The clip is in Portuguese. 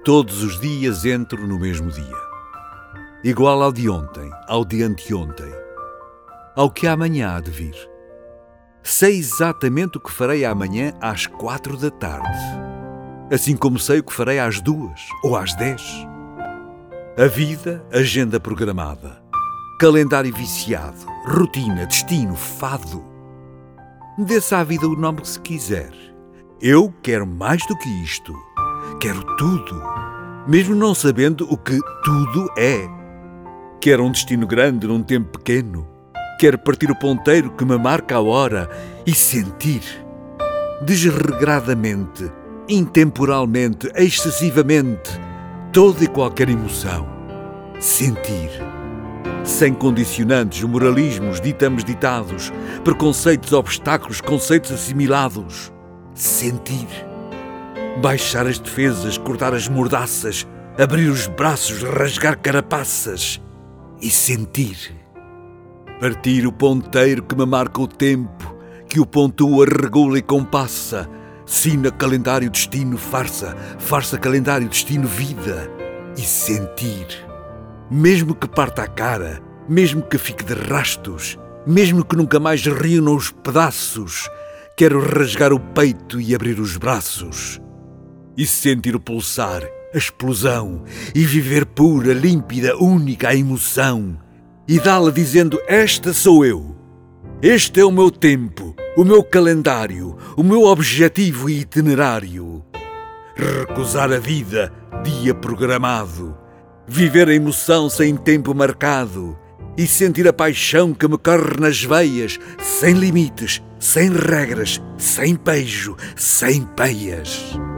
Todos os dias entro no mesmo dia, igual ao de ontem, ao de anteontem, ao que amanhã há de vir. Sei exatamente o que farei amanhã às 4 da tarde, assim como sei o que farei às 2 ou às 10. A vida, agenda programada, calendário viciado, rotina, destino, fado. Dê-se à vida o nome que se quiser. Eu quero mais do que isto. Quero tudo, mesmo não sabendo o que tudo é. Quero um destino grande num tempo pequeno. Quero partir o ponteiro que me marca a hora e sentir, desregradamente, intemporalmente, excessivamente, toda e qualquer emoção. Sentir. Sem condicionantes, moralismos, ditados, preconceitos, obstáculos, conceitos assimilados. Sentir. Baixar as defesas, cortar as mordaças, abrir os braços, rasgar carapaças e sentir. Partir o ponteiro que me marca o tempo, que o pontua, regula e compassa, sina, calendário, destino, farsa, farsa, calendário, destino, vida e sentir. Mesmo que parta a cara, mesmo que fique de rastos, mesmo que nunca mais reúna os pedaços, quero rasgar o peito e abrir os braços. E sentir o pulsar, a explosão, e viver pura, límpida, única a emoção. E dá-la dizendo, esta sou eu. Este é o meu tempo, o meu calendário, o meu objetivo e itinerário. Recusar a vida, dia programado. Viver a emoção sem tempo marcado. E sentir a paixão que me corre nas veias, sem limites, sem regras, sem pejo, sem peias.